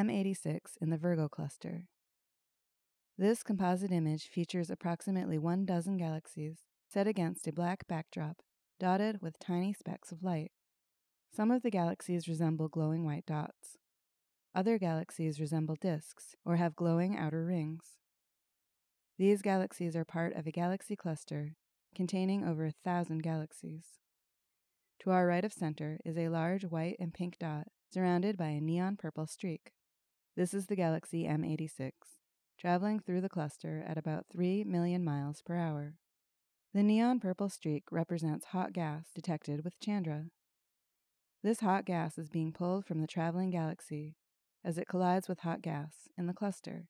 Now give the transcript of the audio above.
M86 in the Virgo cluster. This composite image features approximately 12 galaxies set against a black backdrop, dotted with tiny specks of light. Some of the galaxies resemble glowing white dots. Other galaxies resemble disks or have glowing outer rings. These galaxies are part of a galaxy cluster containing over 1,000 galaxies. To our right of center is a large white and pink dot surrounded by a neon purple streak. This is the galaxy M86, traveling through the cluster at about 3 million miles per hour. The neon purple streak represents hot gas detected with Chandra. This hot gas is being pulled from the traveling galaxy as it collides with hot gas in the cluster.